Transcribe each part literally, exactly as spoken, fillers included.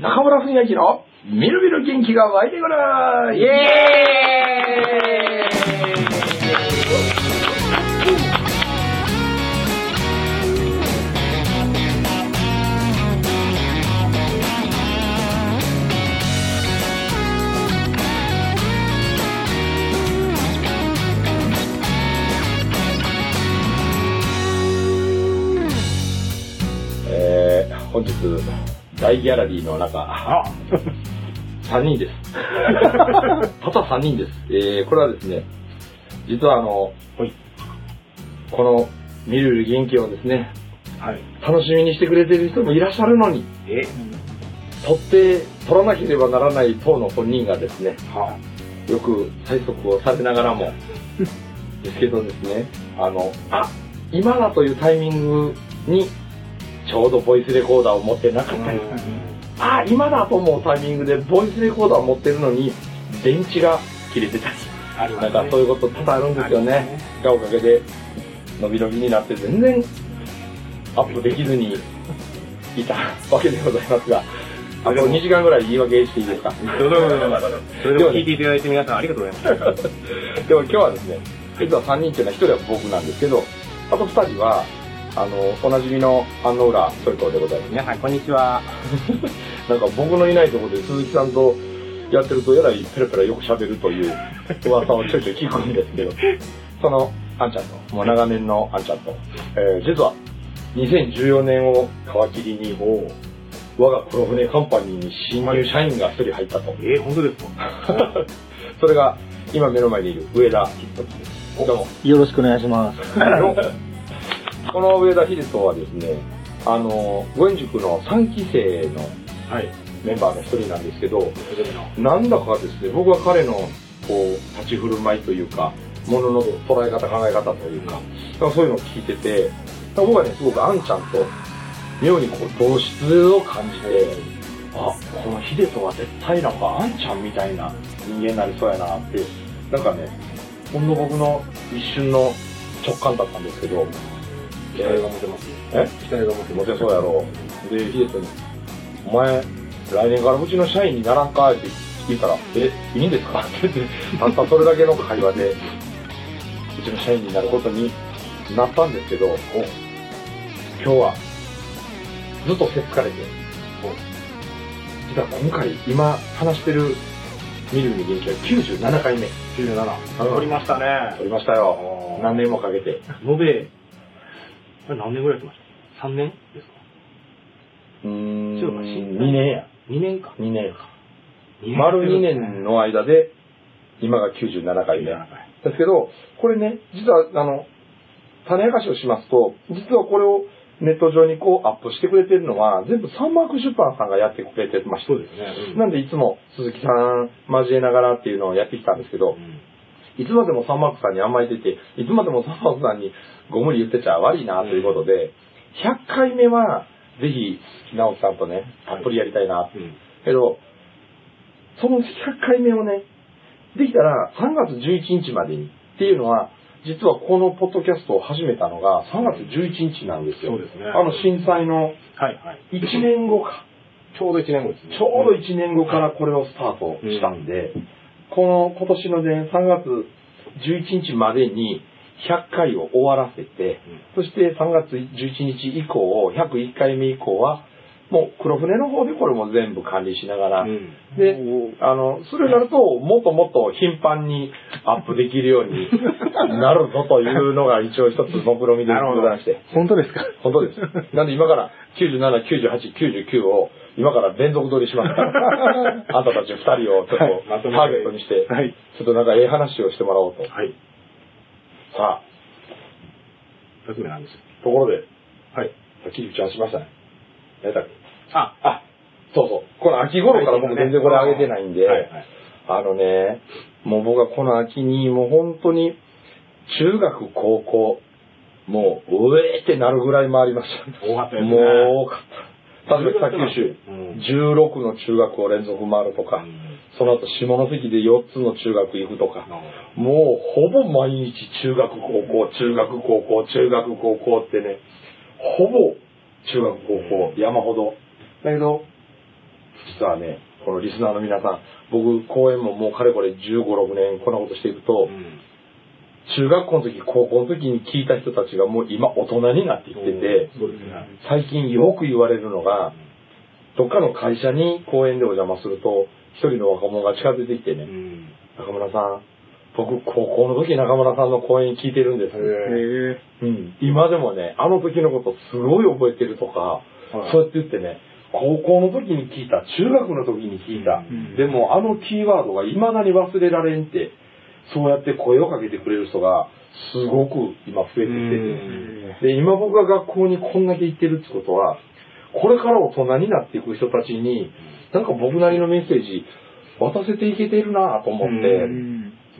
中村文明のみるみる元気が湧いてくるイエーイ。本日大ギャラリーの中さんにんですたださんにんです、えー、これはですね、実はあの、はい、このみるみる元気をですね、はい、楽しみにしてくれている人もいらっしゃるのに、え取って取らなければならない当の本人がですね、はあ、よく催促をされながらもですけどですね、あのあ今だというタイミングにちょうどボイスレコーダーを持ってなかったり、うん、あ今だと思うタイミングでボイスレコーダーを持ってるのに電池が切れてたり、ありますね、なんかそういうこと多々あるんですよね。ねがおかげで伸び伸びになって全然アップできずにいたわけでございますが、あとにじかんぐらい言い訳していいですか。 どうぞどうぞどうぞ。それでも聞いていただいて皆さんありがとうございます。 でも今日はですね、実はさんにんっていうのはひとりは僕なんですけど、あとふたりはあのおなじみの安野浦それとでございます。 皆さんこんにちは。 なんか僕のいないところで鈴木さんとやってるとえらいペラペラよく喋るという噂をちょいちょい聞くんですけど、そのあんちゃんと、もう長年のあんちゃんと、えー、実はにせんじゅうよねんを皮切りに我が黒船カンパニーに新入社員がひとり入ったと。 えー、本当ですか。 それが今目の前にいる上田秀人です。どうもよろしくお願いします。 この上田秀人はですね、あの五円塾のさんき生のメンバーの一人なんですけど、はい、なんだかですね、僕は彼のこう立ち振る舞いというか、ものの捉え方考え方というか、そういうのを聞いてて、僕はねすごくあんちゃんと妙にこう同質を感じて、あこの秀人は絶対なんかあんちゃんみたいな人間になりそうやなって、なんかねほんの僕の一瞬の直感だったんですけど、 期待が持てます。 え期待が持て持てそうやろう。で秀人にお前来年からうちの社員にならんかって聞いたら、えいいんですかって言って、たったそれだけの会話でうちの社員になることになったんですけど、今日はずっとせっつかれて、実は今回今話してるみるみる元気はきゅうじゅうななかいめ。 きゅうじゅうなな。撮りましたね。 撮りましたよ。何年もかけて。 延べ何年ぐらいやってました？さんねんですか？ うーん、にねんや。 にねんか。 にねんか。丸にねんの間で今がきゅうじゅうななかいめですけど、これね実はあの種明かしをしますと、実はこれをネット上にこうアップしてくれてるのは全部サンマーク出版さんがやってくれてまして、 そうですね、 うん、なんでいつも鈴木さん交えながらっていうのをやってきたんですけど、うん、いつまでもサンマークさんに甘えてて、いつまでもサンマークさんにご無理言ってちゃ悪いなということで、うん、ひゃっかいめはぜひ直樹さんとねたっぷりやりたいな、はい、うん、けどそのひゃっかいめをねできたらさんがつじゅういちにちまでにっていうのは、実はこのポッドキャストを始めたのがさんがつじゅういちにちなんですよ。 そうですね。 あの震災のいちねんごか。 ちょうどいちねんごですね。 ちょうどいちねんごからこれをスタートしたんで、うん、この今年のねさんがつじゅういちにちまでにひゃっかいを終わらせて、うん、そしてさんがつじゅういちにち以降、ひゃくいっかいめ以降はもう黒船の方でこれも全部管理しながら、うん、で、あの、それになるともっともっと頻繁にアップできるようになるぞというのが一応一つ目論見でございまして。 本当ですか？ 本当です。なんで今からきゅうじゅうなな、きゅうじゅうはち、きゅうじゅうきゅうを今から連続撮りしますから、あんたたちふたりをちょっとターゲットにして、はい、ちょっとなんかええ話をしてもらおうと。はい、さあ、 ふたつめなんです。 ところで、はい、さっき打ち合わせしましたね。何だっけ？あ、あ、そうそう。この秋頃から僕全然これ上げてないんで、はいはい、あのね、もう僕はこの秋にもう本当に中学、高校、もう、うえーってなるぐらい回りました。 多かったですね。 もう多かった。例えば北九州、うん、じゅうろくの中学を連続回るとか、うん、その後下関でよっつの中学行くとか、うん、もうほぼ毎日中学、高校、中学、高校、中学、高校ってね、ほぼ中学、高校、山ほど。だけど、 実はね、このリスナーの皆さん、僕、講演ももうかれこれじゅうご、ろくねんこんなことしていくと、うん、中学校の時、高校の時に聞いた人たちがもう今大人になってきてて、最近よく言われるのが、どっかの会社に講演でお邪魔すると、一人の若者が近づいてきてね、うん、中村さん、僕、高校の時中村さんの講演聞いてるんです。へうん、今でもね、あの時のことすごい覚えてるとか、はい、そうやって言ってね、高校の時に聞いた、中学の時に聞いた、うん、でもあのキーワードが未だに忘れられんって、そうやって声をかけてくれる人がすごく今増えてきてて、で、今僕が学校にこんだけ行ってるってことは、これから大人になっていく人たちに、なんか僕なりのメッセージ渡せていけてるなと思って、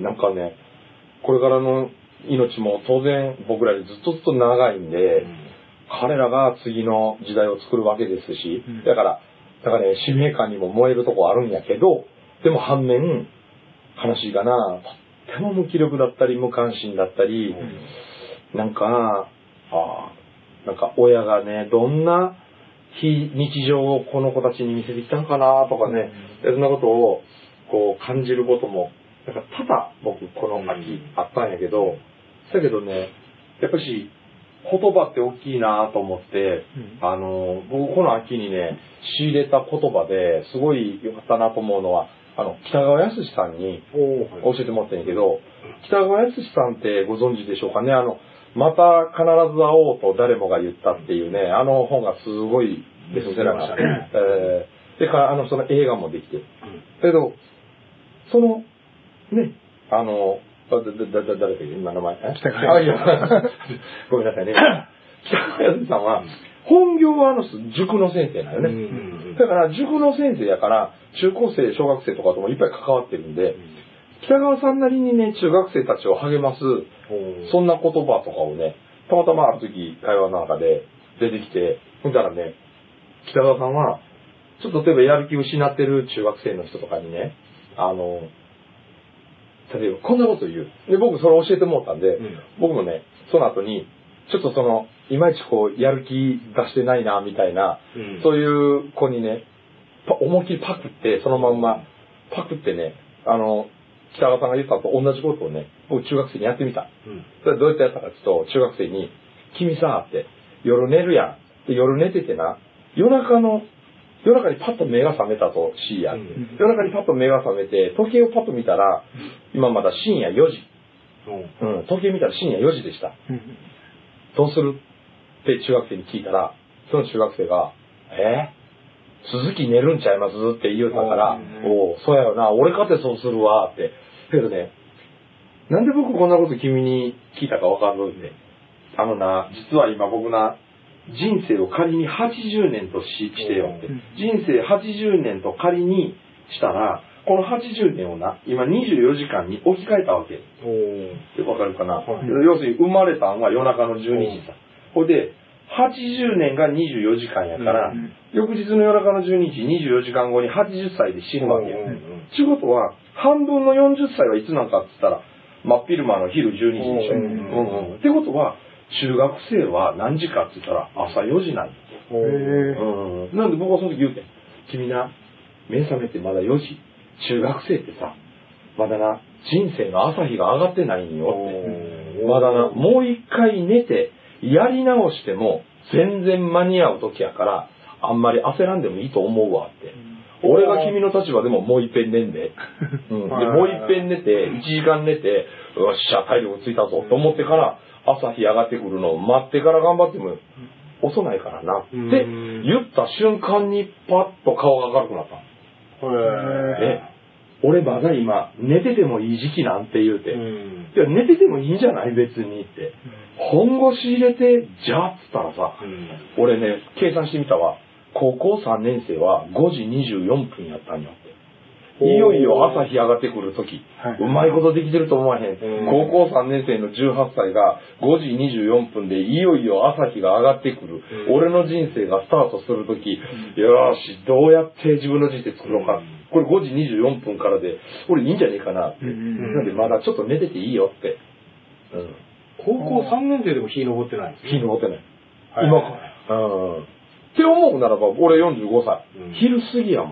なんかね、これからの命も当然僕らよりずっとずっと長いんで、彼らが次の時代を作るわけですし、だから、だからね、使命感にも燃えるとこあるんやけど、でも反面、話がな、とっても無気力だったり、無関心だったり、うん、なんか、あなんか親がね、どんな非日常をこの子たちに見せてきたのかなとかね、うん、そんなことをこう感じることも、なんかただ僕この秋あったんやけど、だけどね、やっぱし、言葉って大きいなと思って、うん、あの、僕この秋にね、仕入れた言葉ですごい良かったなと思うのは、あの、北川康さんに教えてもらったんやけど、北川康さんってご存知でしょうかね、あの、また必ず会おうと誰もが言ったっていうね、あの本がすごいベストセラーになって、えー、でからあの、その映画もできて、だけど、その、ね、あの、だ、だ、だ、だ、誰か今名前北川康ごめんなさいね。北川康さんは、本業はあの、塾の先生なのね。だから、塾の先生やから、中高生、小学生とかともいっぱい関わってるんで、北川さんなりにね、中学生たちを励ます、そんな言葉とかをね、たまたまある時、会話の中で出てきて、ほんだらね、北川さんは、ちょっと例えばやる気を失ってる中学生の人とかにね、あの、例えばこんなこと言う。で、僕それ教えてもらったんで、うん、僕もね、その後に、ちょっとその、いまいちこう、やる気出してないな、みたいな、うん、そういう子にね、思いっきりパクって、そのまんま、パクってね、あの、北川さんが言ったと同じことをね、僕中学生にやってみた。うん、それどうやってやったかっていうと、中学生に、君さ、って、夜寝るやん。で、夜寝ててな、夜中の、夜中にパッと目が覚めたとしいや、うん、夜中にパッと目が覚めて、時計をパッと見たら、今まだ深夜よじ。うん、時計見たら深夜よじでした。うん、どうするって中学生に聞いたら、その中学生が、えー、鈴木寝るんちゃいますって言うたから、おお、そうやよな、俺かてそうするわって。けどね、なんで僕こんなこと君に聞いたかわかるんで、あのな、実は今僕な、人生を仮にはちじゅうねんと し, してよって。人生はちじゅうねんと仮にしたら、このはちじゅうねんをな、今にじゅうよじかんに置き換えたわけ。おわかるかな、はい、要するに生まれたんは夜中のじゅうにじさ。これで、はちじゅうねんがにじゅうよじかんやから、うん、翌日の夜中のじゅうにじ、にじゅうよじかんごにはちじゅっさいで死ぬわけよ。っていうことは、半分のよんじゅっさいはいつなんかって言ったら、真っ昼間の昼じゅうにじでしょ。うんうん、ってことは、中学生は何時かって言ったら朝よじなんです。うん、なんで僕はその時言うて、君な、目覚めてまだよじ、中学生ってさ、まだな、人生の朝日が上がってないんよって。まだな、もう一回寝て、やり直しても全然間に合う時やから、あんまり焦らんでもいいと思うわって。俺が君の立場でももう一遍寝んで。うん、でもう一遍寝て、いちじかん寝て、よっしゃ、体力ついたぞと思ってから、朝日上がってくるのを待ってから頑張っても遅ないからなって言った瞬間にパッと顔が明るくなった。へえ。俺まだ今寝ててもいい時期なんて言うて、いや寝ててもいいんじゃない別にって。本腰入れてじゃあっつったらさ、俺ね計算してみたわ。高校さんねん生はごじにじゅうよんぷんやったんよって。いよいよ朝日上がってくるとき、はい、うまいことできてると思わへん。高校さんねん生のじゅうはっさいがごじにじゅうよんぷんでいよいよ朝日が上がってくる。俺の人生がスタートするとき、よーし、どうやって自分の人生作ろうか。これごじにじゅうよんぷんからで、俺いいんじゃねえかなって。なんでまだちょっと寝てていいよって。 うん、高校さんねん生でも日昇ってないんですね。日昇ってない。今から。うん。って思うならば、俺よんじゅうごさい。うん、昼過ぎやもん。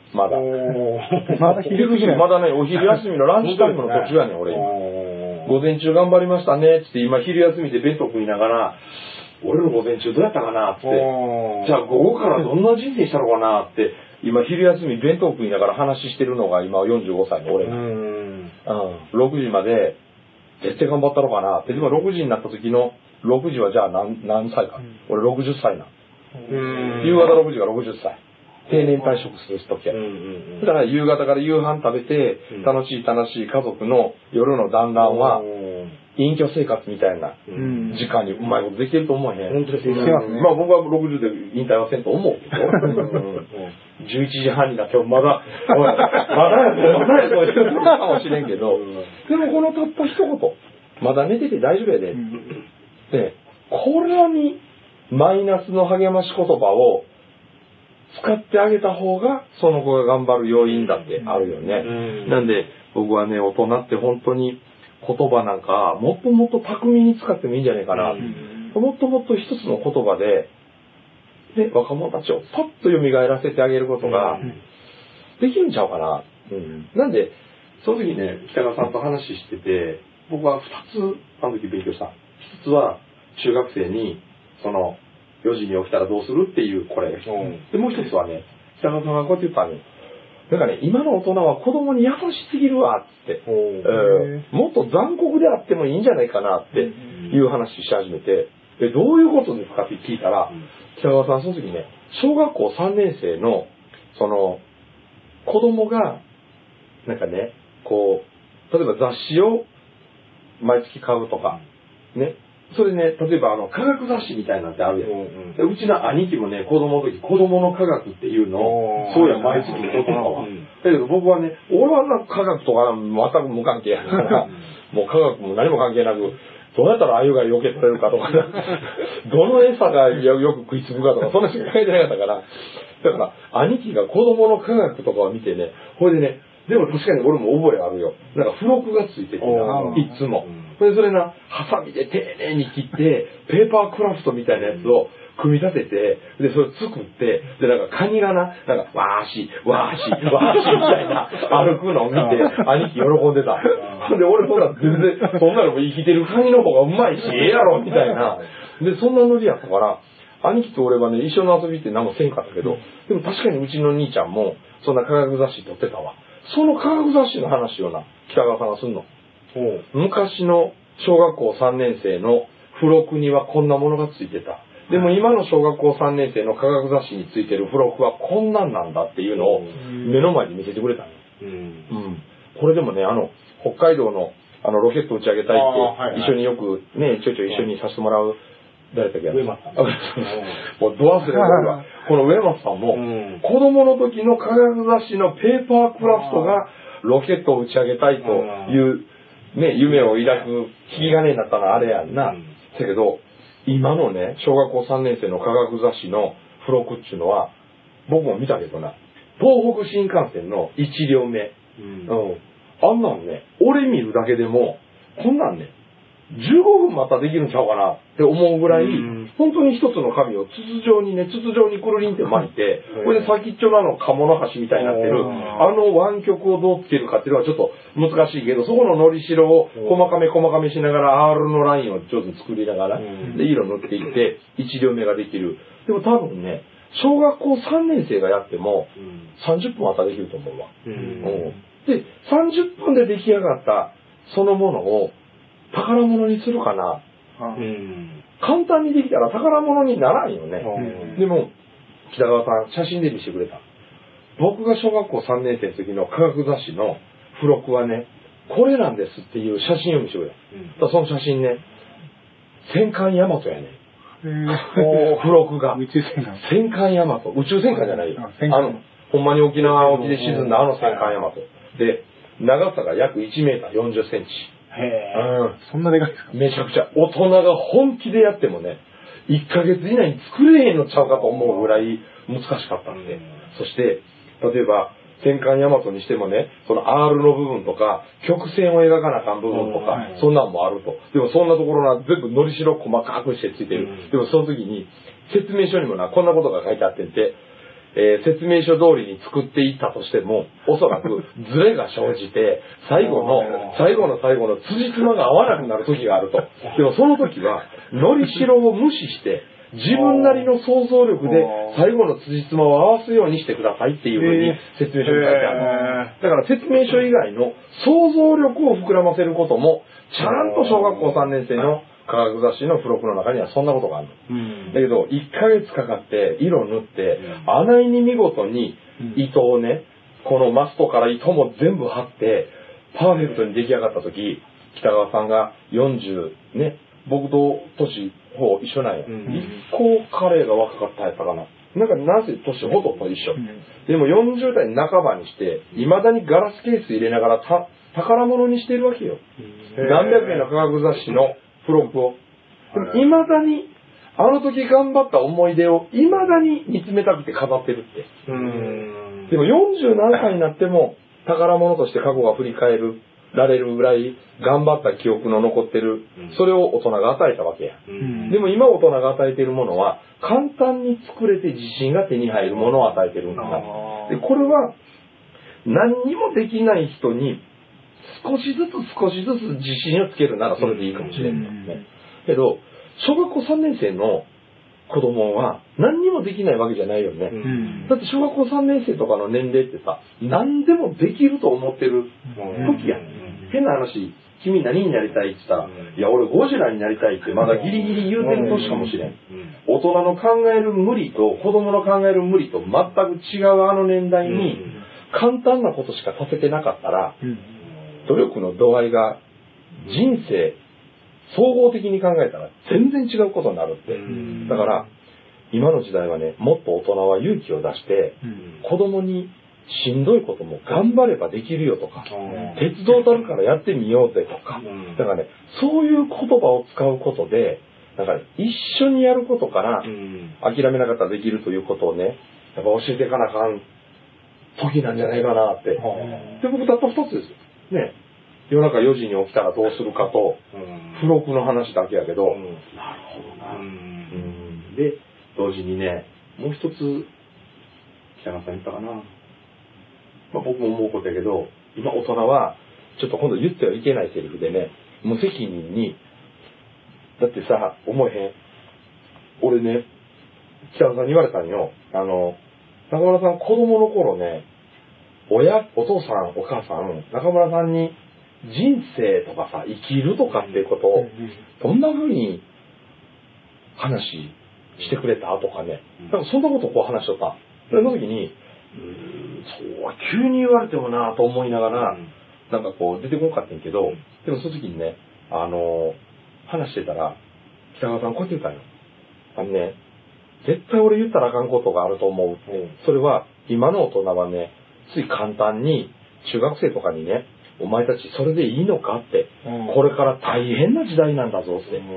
まだ。 まだ昼過ぎまだね、お昼休みのランチタイムの途中やねん、俺今。午前中頑張りましたね、つって今昼休みで弁当食いながら、俺の午前中どうやったかなって、じゃあ午後からどんな人生したのかなって、今昼休み弁当食いながら話してるのが今よんじゅうごさいの俺が。うん、ろくじまで絶対頑張ったのかなって。でもろくじになった時のろくじはじゃあ何、何歳か。俺ろくじゅっさいな。夕方ろくじがろくじゅっさい。定年退職する時や。だから夕方から夕飯食べて、楽しい楽しい家族の夜の団らんは、隠居生活みたいな時間にうまいことできてると思えへん。 本当ですね。 まあ僕はろくじゅうで引退はせんと思うけど、じゅういちじはんになってもまだ、まだやと、まだやと言ってるかもしれんけど、でもこのたった一言、まだ寝てて大丈夫やで。で、これにマイナスの励まし言葉を使ってあげた方が、その子が頑張る要因だってあるよね。なんで僕はね、大人って本当に、言葉なんかもっともっと巧みに使ってもいいんじゃないかな、うん、もっともっと一つの言葉で、ね、若者たちをパッと蘇らせてあげることができるんちゃうかな、うん、なんでその時ね北川さんと話してて僕はふたつあの時勉強した。ひとつは中学生にそのよじに起きたらどうするっていうこれ、うん、でもう一つはね北川さんがこうやって言ったのよ。なんかね、今の大人は子供に優しすぎるわって、えー、もっと残酷であってもいいんじゃないかなっていう話し始めて、でどういうことですかって聞いたら、北川さんその時ね、小学校さんねん生のその子供がなんかね、こう例えば雑誌を毎月買うとかね。それね、例えばあの科学雑誌みたいなんてあるやん、うんうん、うちの兄貴もね、子供の時子供の科学っていうのをそうや毎月買うとかは、うん、だけど僕はね、俺はなんか科学とか全く無関係やからもう科学も何も関係なくどうやったら鮎が避け取れるかとかどの餌がよく食いつくかとかそんなしか書いてなかったから、だから兄貴が子供の科学とかを見てね、これでね、でも確かに俺も覚えあるよ。なんか付録がついててな、いつも。それそれな、ハサミで丁寧に切って、ペーパークラフトみたいなやつを組み立てて、で、それ作って、で、なんかカニがな、なんか、わーし、わーし、わーしみたいな歩くのを見て、兄貴喜んでた。で、俺そんな全然、そんなのも生きてるカニの方がうまいし、ええやろ、みたいな。で、そんなノリやったから、兄貴と俺はね、一緒の遊びって何もせんかったけど、でも確かにうちの兄ちゃんも、そんな科学雑誌撮ってたわ。その科学雑誌の話をな、北川さんがすんの。昔の小学校さんねん生の付録にはこんなものがついてた。でも今の小学校さんねん生の科学雑誌についてる付録はこんなんなんだっていうのを目の前に見せてくれたの。うん。うん。これでもね、あの、北海道のあのロケット打ち上げ隊って一緒によくね、ちょいちょい一緒にさせてもらう。誰だっけ？ 上松さん。 もうドアスレがこの上松さんも、うん、子供の時の科学雑誌のペーパークラフトがロケットを打ち上げたいというね、夢を抱く引き金になったのはあれやんな。うん、だけど、今のね、小学校さんねん生の科学雑誌の付録っていうのは、僕も見たけどな、東北新幹線のいち両目。うん。うん、あんなんね、俺見るだけでも、こんなんね、じゅうごふんまたできるんちゃうかなって思うぐらい、うん、本当に一つの紙を筒状にね、筒状にくるりんって巻いて、これで先っちょのあの鴨の橋みたいになってる、あの湾曲をどうつけるかっていうのはちょっと難しいけど、そこののりしろを細かめ細かめしながら R のラインを上手に作りながら、うん、で、色塗っていって、いち両目ができる。でも多分ね、小学校さんねん生がやっても、さんじゅっぷんまたできると思うわ。うんうん、で、さんじゅっぷんで出来上がったそのものを、宝物にするかな、うん、簡単にできたら宝物にならんよね、うん、でも北川さん写真で見せてくれた。僕が小学校さんねん生の時の科学雑誌の付録はねこれなんですっていう写真を見せてくれた、うん、その写真ね戦艦大和やね、付録が宇宙戦艦戦艦大和宇宙戦艦じゃないよ、あのほんまに沖縄沖で沈んだあの戦艦大和で長さが約いちメーターよんじゅっセンチ。 へえ、うん、そんなでかいですか。 めちゃくちゃ大人が本気でやってもねいっかげつ以内に作れへんのちゃうかと思うぐらい難しかったんで、うん、そして例えば戦艦大和にしてもねその R の部分とか曲線を描かなあかん部分とか、うん、そんなんもあると。でもそんなところな全部のりしろ細かくしてついてる、うん、でもその時に説明書にもなこんなことが書いてあってんてえー、説明書通りに作っていったとしても、おそらくズレが生じて、最後の、最後の最後の辻褄が合わなくなる時があると。でもその時は、のりしろを無視して、自分なりの想像力で最後の辻褄を合わすようにしてくださいっていうふうに説明書に書いてある。だから説明書以外の想像力を膨らませることも、ちゃんと小学校さんねん生の科学雑誌の付録の中にはそんなことがあるの。うん、だけど、いっかげつかかって色塗って、あないに見事に糸をね、このマストから糸も全部貼って、パーフェクトに出来上がった時、北川さんがよんじゅうね、僕と年ほぼ一緒なんや。うん、一個彼が若かったやったかな。なんかなんせ年ほとんど一緒。うん、でもよんじゅう代半ばにして、未だにガラスケース入れながらた宝物にしてるわけよ。何百円の科学雑誌の付録を。でも未だに、あの時頑張った思い出を未だに見つめたくて飾ってるって。うんでもよんじゅうななさいになっても宝物として過去が振り返る。られるぐらい頑張った記憶の残ってる、それを大人が与えたわけや、うん、でも今大人が与えているものは簡単に作れて自信が手に入るものを与えてるんだな。でこれは何にもできない人に少しずつ少しずつ自信をつけるならそれでいいかもしれんのね、けど小学校さんねん生の子供は何にもできないわけじゃないよね、うん、だって小学校さんねん生とかの年齢ってさ何でもできると思ってる時やん、うん、変な話君何になりたいって言ったら、うん、いや俺ゴジラになりたいってまだギリギリ言うてる年かもしれん、うん、大人の考える無理と子供の考える無理と全く違うあの年代に簡単なことしかさせてなかったら、うん、努力の度合いが人生総合的に考えたら全然違うことになるって。だから今の時代はね、もっと大人は勇気を出して子供にしんどいことも頑張ればできるよとか、鉄道たるからやってみようぜとか、だからね、そういう言葉を使うことで、だから一緒にやることから諦めなかったらできるということをね、やっぱ教えていかなあかん時なんじゃないかなって。で、僕たったふたつですよ。ね。夜中よじに起きたらどうするかと、付録の話だけやけど、うん、なるほどな、うん。で、同時にね、もう一つ、北川さん言ったかな。まあ、僕も思うことやけど、今大人は、ちょっと今度言ってはいけないセリフでね、無責任に、だってさ、思えへん。俺ね、北川さんに言われたんよ。あの、中村さん子供の頃ね、親、お父さん、お母さん、中村さんに、人生とかさ、生きるとかっていうことを、どんな風に話してくれたとかね。なんかそんなことをこう話しとった。その時に、うーん、そう、急に言われてもなぁと思いながら、なんかこう出てこなかったんやけど、でもその時にね、あの、話してたら、北川さんこうやって言ったんよ。あのね、絶対俺言ったらあかんことがあると思う。それは、今の大人はね、つい簡単に、中学生とかにね、お前たちそれでいいのかって、うん、これから大変な時代なんだぞって、うん、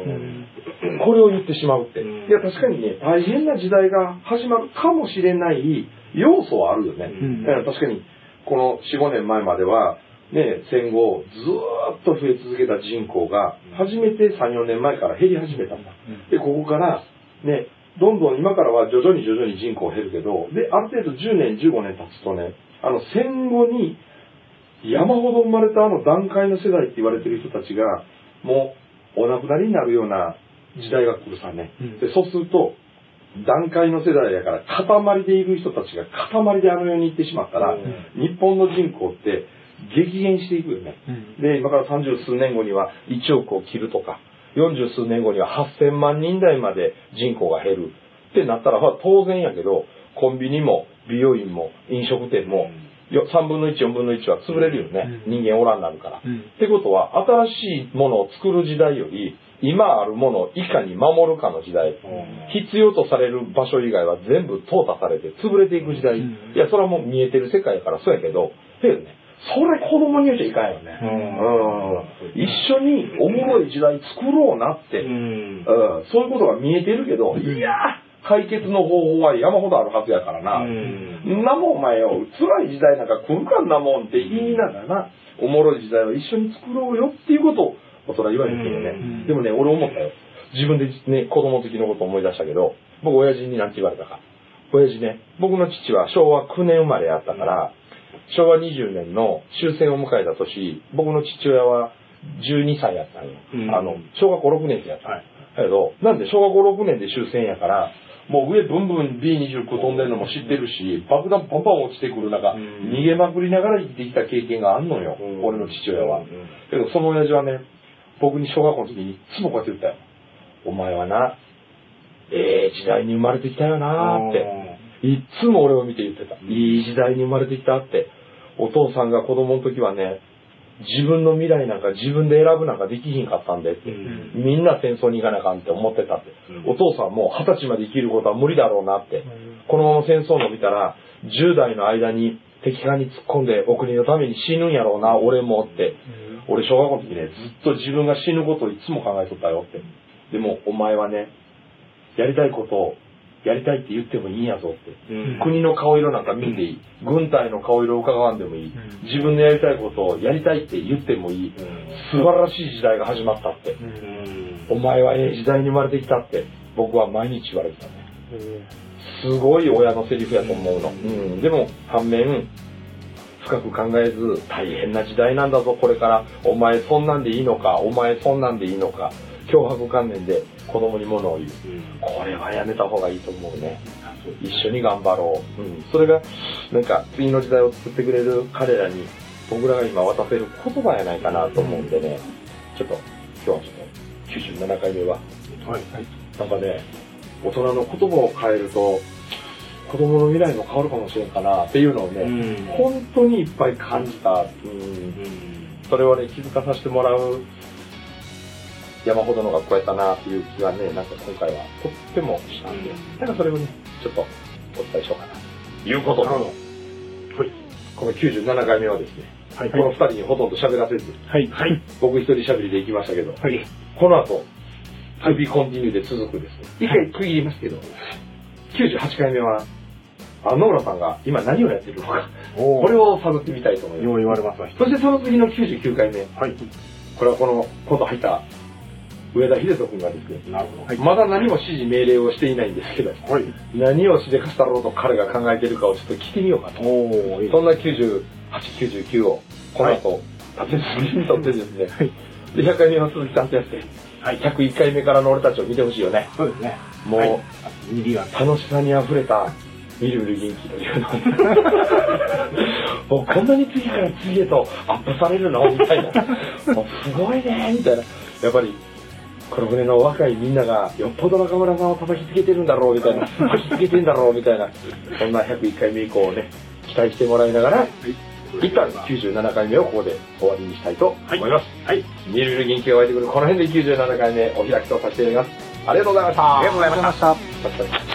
これを言ってしまうって、うん、いや確かにね大変な時代が始まるかもしれない要素はあるよね、うん、だから確かにこの よん、ごねんまえまではね戦後ずーっと増え続けた人口が初めてさん、よねんまえから減り始めたんだ、うん、でここからねどんどん今からは徐々に徐々に人口減るけどである程度じゅうねんじゅうごねん経つとねあの戦後に山ほど生まれたあの団塊の世代って言われてる人たちがもうお亡くなりになるような時代が来るさね、うん、でそうすると団塊の世代だから塊でいる人たちが塊であの世に行ってしまったら、うん、日本の人口って激減していくよね、うん、で今から三十数年後にはいちおくを切るとかよんじゅう数年後にははっせんまんにん台まで人口が減るってなったら当然やけどコンビニも美容院も飲食店も、うんさんぶんのいち、よんぶんのいちは潰れるよね、うん、人間おらんなるから、うん、ってことは新しいものを作る時代より今あるものをいかに守るかの時代、うん、必要とされる場所以外は全部淘汰されて潰れていく時代、うん、いやそれはもう見えてる世界やからそうやけどけどねそれ子供に言うちゃいかんよね、うんうん、一緒におもろい時代作ろうなって、うんうん、そういうことが見えてるけどいや解決の方法は山ほどあるはずやからな。うん、なもんお前よ、辛い時代なんか来るかんなもんって言いながらな、おもろい時代を一緒に作ろうよっていうことを大人言われてるよね。でもね、俺思ったよ。自分でね、子供の時のこと思い出したけど、僕親父になんて言われたか。 親父ね、僕の父はしょうわきゅうねん生まれやったから、しょうわにじゅうねんの終戦を迎えた年、僕の父親はじゅうにさいやったんよ。うん、あの、小学校ろくねん生やった。はい、だけど、なんで小学校ろくねんで終戦やから、もう上ブンブン ビーにじゅうきゅう 飛んでるのも知ってるし、爆弾パンパン落ちてくる中、うん、逃げまくりながら生きてきた経験があんのよ、うん、俺の父親は。うん、けどその親父はね、僕に小学校の時にいつもこうやって言ったよ。お前はな、ええ時代に生まれてきたよなーって。いつも俺を見て言ってた。いい時代に生まれてきたって。お父さんが子供の時はね、自分の未来なんか自分で選ぶなんかできひんかったんでって、うん、みんな戦争に行かなあかんって思ってたって、うん、お父さんも二十歳まで生きることは無理だろうなって、うん、このまま戦争伸びたらじゅう代の間に敵側に突っ込んでお国のために死ぬんやろうな、俺もって、うん、俺小学校の時ね、ずっと自分が死ぬことをいつも考えとったよって。でもお前はね、やりたいことをやりたいって言ってもいいんやぞって、うん、国の顔色なんか見んでいい、軍隊の顔色を伺わんでもいい、うん、自分のやりたいことをやりたいって言ってもいい、うん、素晴らしい時代が始まったって、うん、お前はええ時代に生まれてきたって僕は毎日言われてたね、うん、すごい親のセリフやと思うの、うん、でも反面深く考えず大変な時代なんだぞこれから、お前そんなんでいいのか、お前そんなんでいいのか、脅迫観念で子供に物を言う、うん、これはやめた方がいいと思うね。一緒に頑張ろう、うん、それがなんか次の時代を作ってくれる彼らに僕らが今渡せる言葉やないかなと思うんでね、ちょっと今日はちょっときゅうじゅうななかいめは、はいはい、なんかね、大人の言葉を変えると子供の未来も変わるかもしれんかなっていうのをね、うん、本当にいっぱい感じた、うんうん、それをね気づかさせてもらう山ほどのが超えたなっていう気がね、なんか今回はとってもしたんで、なんかそれをね、ちょっとお伝えしようかなということで、はい、このきゅうじゅうななかいめはですね、はい、このふたりにほとんど喋らせず、はいはい、僕一人喋りで行きましたけど、はい、この後、To be continuedで続くですね、一回区切りますけど、きゅうじゅうはちかいめは、あ野村さんが今何をやってるのか、これを探ってみたいと思います。 よう言われます。 そしてその次のきゅうじゅうきゅうかいめ、はい、これはこの今度入った上田秀人君がですね、なるほど、はい、まだ何も指示命令をしていないんですけど、はい、何をしでかしたろうと彼が考えているかをちょっと聞いてみようかと。おそんなきゅうじゅうはち、きゅうじゅうきゅうをこの後、はい、立て続けにとってですね、はい、でひゃっかいめは鈴木さんとやって、はい、ひゃくいっかいめからの俺たちを見てほしいよね。そうですね。もう、はい、楽しさにあふれたみるみる元気というのもうこんなに次から次へとアップされるのみたいな、もうすごいねみたいな、やっぱりこの船の若いみんながよっぽど中村さんを叩きつけてるんだろうみたいな、叩きつけてんだろうみたいな、そんなひゃくいっかいめ以降をね期待してもらいながら、はい、一旦きゅうじゅうななかいめをここで終わりにしたいと思います。はい、みるみる元気が湧いてくるこの辺できゅうじゅうななかいめお開きとさせていただきます。ありがとうございました。 ありがとうございました。